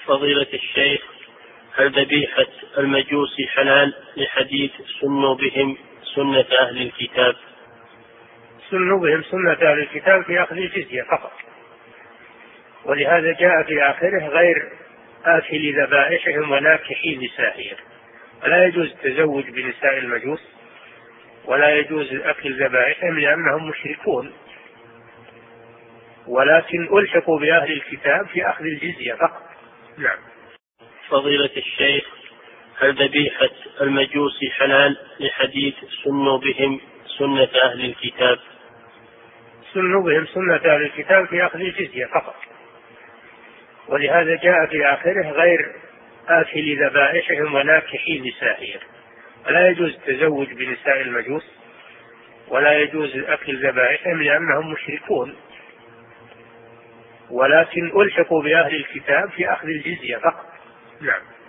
فضيلة الشيخ، هل ذبيحة المجوس حلال لحديث سنوا بهم سنة أهل الكتاب؟ سنوا بهم سنة أهل الكتاب في أخذ الجزية فقط، ولهذا جاء في آخره غير آكل ذبائحهم وناكحي نسائهم. فلا يجوز التزوج بنساء المجوس ولا يجوز أكل ذبائحهم لأنهم مشركون، ولكن ألحقوا بأهل الكتاب في أخذ الجزية فقط. نعم. فضيلة الشيخ، هل ذبيحة المجوس حلال لحديث سنوا بهم سنة أهل الكتاب؟ سنوا بهم سنة أهل الكتاب في أخذ الجزية فقط، ولهذا جاء في آخره غير آكل ذبائحهم وناكحي نسائهم. فلا يجوز التزوج بنساء المجوس ولا يجوز أكل ذبائحهم لأنهم مشركون، ولكن ألحقوا بأهل الكتاب في أخذ الجزية فقط. نعم.